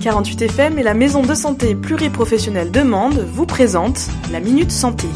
48 FM et la maison de santé pluriprofessionnelle de Mende vous présentent la Minute Santé.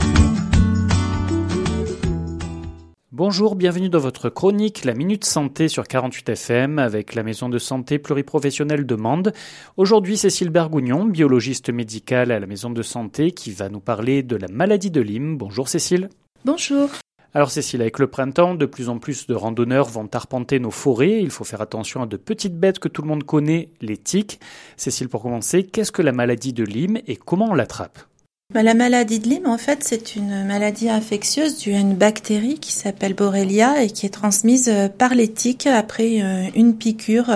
Bonjour, bienvenue dans votre chronique La Minute Santé sur 48 FM avec la maison de santé pluriprofessionnelle de Mende. Aujourd'hui, Cécile Bergougnon, biologiste médicale à la maison de santé, qui va nous parler de la maladie de Lyme. Bonjour Cécile. Bonjour. Alors Cécile, avec le printemps, de plus en plus de randonneurs vont arpenter nos forêts. Il faut faire attention à de petites bêtes que tout le monde connaît, les tiques. Cécile, pour commencer, qu'est-ce que la maladie de Lyme et comment on l'attrape ? La maladie de Lyme, en fait, c'est une maladie infectieuse due à une bactérie qui s'appelle Borrelia et qui est transmise par les tiques après une piqûre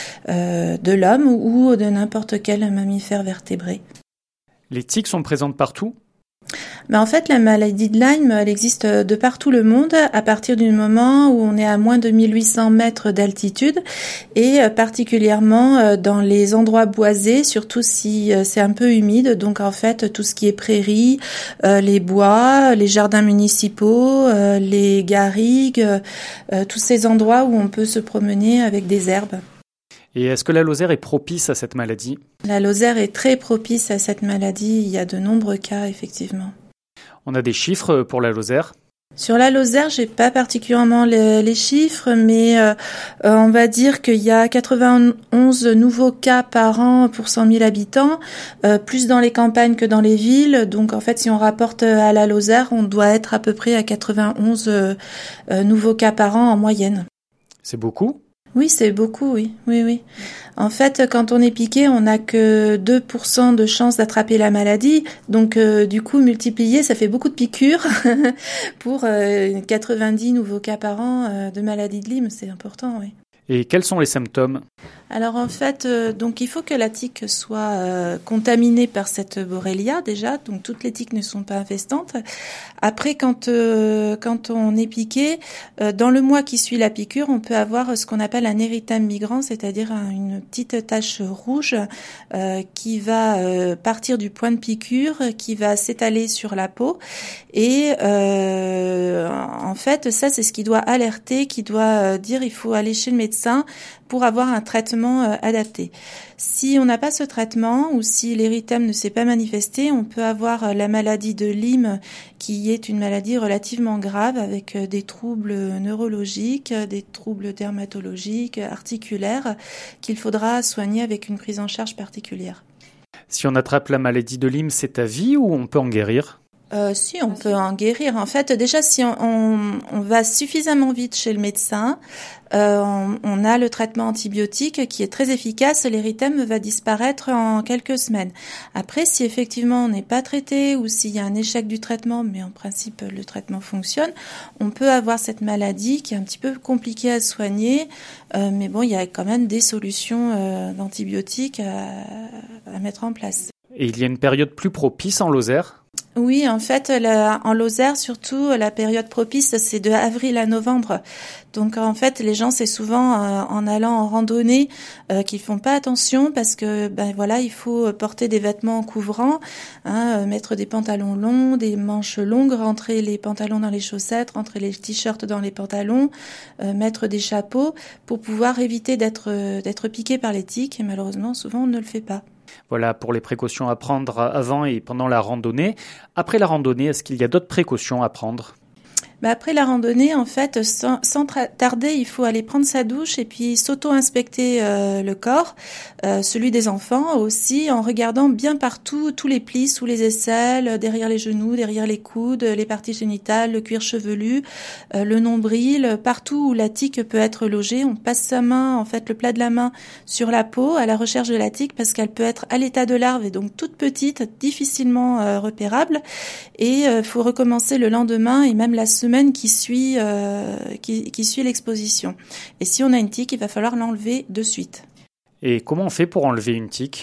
de l'homme ou de n'importe quel mammifère vertébré. Les tiques sont présentes partout ? En fait, la maladie de Lyme, elle existe de partout le monde à partir du moment où on est à moins de 1800 mètres d'altitude et particulièrement dans les endroits boisés, surtout si c'est un peu humide. Donc en fait, tout ce qui est prairies, les bois, les jardins municipaux, les garrigues, tous ces endroits où on peut se promener avec des herbes. Et est-ce que la Lozère est propice à cette maladie ? La Lozère est très propice à cette maladie. Il y a de nombreux cas, effectivement. On a des chiffres pour la Lozère ? Sur la Lozère, j'ai pas particulièrement les chiffres, mais on va dire qu'il y a 91 nouveaux cas par an pour 100 000 habitants, plus dans les campagnes que dans les villes. Donc en fait, si on rapporte à la Lozère, on doit être à peu près à 91 nouveaux cas par an en moyenne. C'est beaucoup ? Oui, c'est beaucoup, oui. En fait, quand on est piqué, on n'a que 2% de chance d'attraper la maladie. Donc, du coup, multiplié, ça fait beaucoup de piqûres pour 90 nouveaux cas par an de maladie de Lyme. C'est important, oui. Et quels sont les symptômes ? Alors en fait, donc il faut que la tique soit contaminée par cette Borrelia déjà, donc toutes les tiques ne sont pas infestantes. Après, quand on est piqué, dans le mois qui suit la piqûre, on peut avoir ce qu'on appelle un érythème migrant, c'est-à-dire une petite tache rouge qui va partir du point de piqûre, qui va s'étaler sur la peau. Et en fait, ça c'est ce qui doit alerter, qui doit dire il faut aller chez le médecin pour avoir un traitement adapté. Si on n'a pas ce traitement ou si l'érythème ne s'est pas manifesté, on peut avoir la maladie de Lyme qui est une maladie relativement grave avec des troubles neurologiques, des troubles dermatologiques, articulaires qu'il faudra soigner avec une prise en charge particulière. Si on attrape la maladie de Lyme, c'est à vie ou on peut en guérir ? Si, on peut en guérir. En fait, déjà, si on va suffisamment vite chez le médecin, on a le traitement antibiotique qui est très efficace. L'érythème va disparaître en quelques semaines. Après, si effectivement on n'est pas traité ou s'il y a un échec du traitement, mais en principe le traitement fonctionne, on peut avoir cette maladie qui est un petit peu compliquée à soigner. Mais bon, il y a quand même des solutions d'antibiotiques à mettre en place. Et il y a une période plus propice en Lozère ? Oui, en fait, en Lozère, surtout, la période propice, c'est de avril à novembre. Donc, en fait, les gens, c'est souvent en allant en randonnée qu'ils font pas attention parce que, il faut porter des vêtements couvrants, mettre des pantalons longs, des manches longues, rentrer les pantalons dans les chaussettes, rentrer les t-shirts dans les pantalons, mettre des chapeaux pour pouvoir éviter d'être piqué par les tiques. Et malheureusement, souvent, on ne le fait pas. Voilà pour les précautions à prendre avant et pendant la randonnée. Après la randonnée, est-ce qu'il y a d'autres précautions à prendre ? Après la randonnée, en fait, sans tarder, il faut aller prendre sa douche et puis s'auto-inspecter le corps, celui des enfants aussi, en regardant bien partout, tous les plis sous les aisselles, derrière les genoux, derrière les coudes, les parties génitales, le cuir chevelu, le nombril, partout où la tique peut être logée. On passe sa main, en fait, le plat de la main sur la peau à la recherche de la tique parce qu'elle peut être à l'état de larve et donc toute petite, difficilement repérable. Et faut recommencer le lendemain et même la semaine qui suit l'exposition. Et si on a une tique, il va falloir l'enlever de suite. Et comment on fait pour enlever une tique ?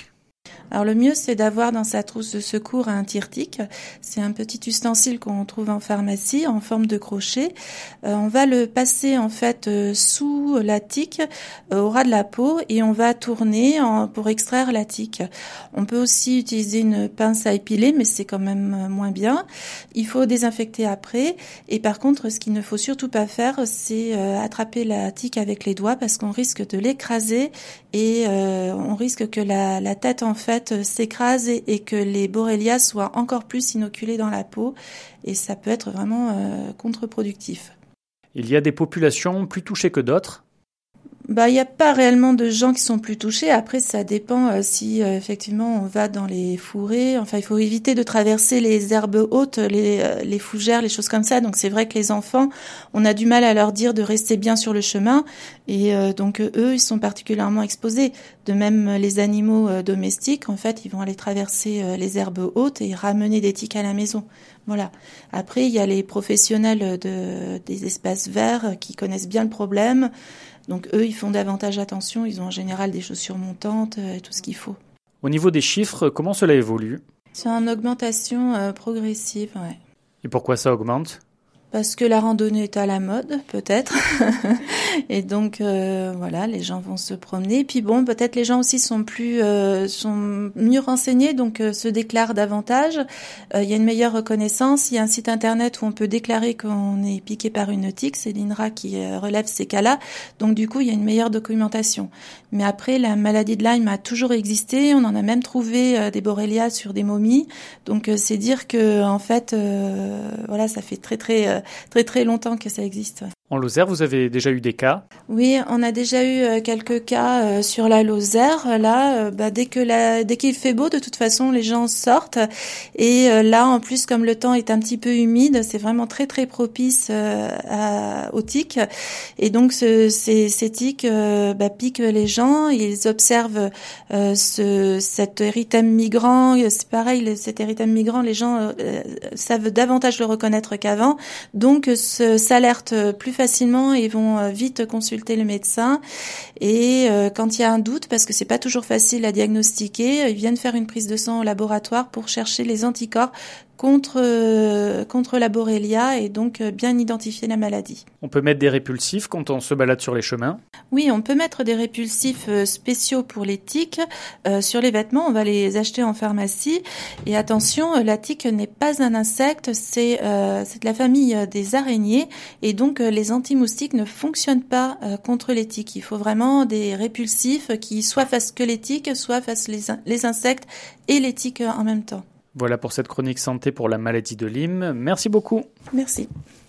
Alors le mieux, c'est d'avoir dans sa trousse de secours un tire-tique. C'est un petit ustensile qu'on trouve en pharmacie en forme de crochet. On va le passer en fait sous la tique au ras de la peau et on va tourner pour extraire la tique. On peut aussi utiliser une pince à épiler, mais c'est quand même moins bien. Il faut désinfecter après. Et par contre, ce qu'il ne faut surtout pas faire, c'est attraper la tique avec les doigts parce qu'on risque de l'écraser et on risque que la tête en fait s'écrase et que les borrélias soient encore plus inoculés dans la peau et ça peut être vraiment contre-productif. Il y a des populations plus touchées que d'autres. Il n'y a pas réellement de gens qui sont plus touchés. Après, ça dépend si effectivement on va dans les fourrés. Enfin, il faut éviter de traverser les herbes hautes, les fougères, les choses comme ça. Donc, c'est vrai que les enfants, on a du mal à leur dire de rester bien sur le chemin. Et donc, eux, ils sont particulièrement exposés. De même, les animaux domestiques, en fait, ils vont aller traverser les herbes hautes et ramener des tiques à la maison. Voilà. Après, il y a les professionnels des espaces verts qui connaissent bien le problème. Donc eux, ils font davantage attention, ils ont en général des chaussures montantes et tout ce qu'il faut. Au niveau des chiffres, comment cela évolue ? C'est en augmentation progressive, ouais. Et pourquoi ça augmente ? Parce que la randonnée est à la mode, peut-être. Et donc, voilà, les gens vont se promener. Et puis bon, peut-être les gens aussi sont mieux renseignés, donc se déclarent davantage. Il y a une meilleure reconnaissance. Il y a un site internet où on peut déclarer qu'on est piqué par une tique. C'est l'INRA qui relève ces cas-là. Donc du coup, il y a une meilleure documentation. Mais après, la maladie de Lyme a toujours existé. On en a même trouvé des borrélias sur des momies. Donc c'est dire que en fait, voilà, ça fait très longtemps que ça existe. En Lozère, vous avez déjà eu des cas ? Oui, on a déjà eu quelques cas sur la Lozère. Là, dès qu'il fait beau, de toute façon, les gens sortent. Et là, en plus, comme le temps est un petit peu humide, c'est vraiment très propice aux tiques. Et donc, ces tiques piquent les gens. Ils observent cet érythème migrant. C'est pareil, cet érythème migrant, les gens savent davantage le reconnaître qu'avant. Donc, s'alertent plus facilement et vont vite consulter le médecin. Et quand il y a un doute, parce que c'est pas toujours facile à diagnostiquer, ils viennent faire une prise de sang au laboratoire pour chercher les anticorps contre la borrelia et donc bien identifier la maladie. On peut mettre des répulsifs quand on se balade sur les chemins ? Oui, on peut mettre des répulsifs spéciaux pour les tiques sur les vêtements. On va les acheter en pharmacie. Et attention, la tique n'est pas un insecte, c'est de la famille des araignées. Et donc, les anti-moustiques ne fonctionnent pas contre les tiques. Il faut vraiment des répulsifs qui soit fassent que les tiques, soit fassent les insectes et les tiques en même temps. Voilà pour cette chronique santé pour la maladie de Lyme. Merci beaucoup. Merci.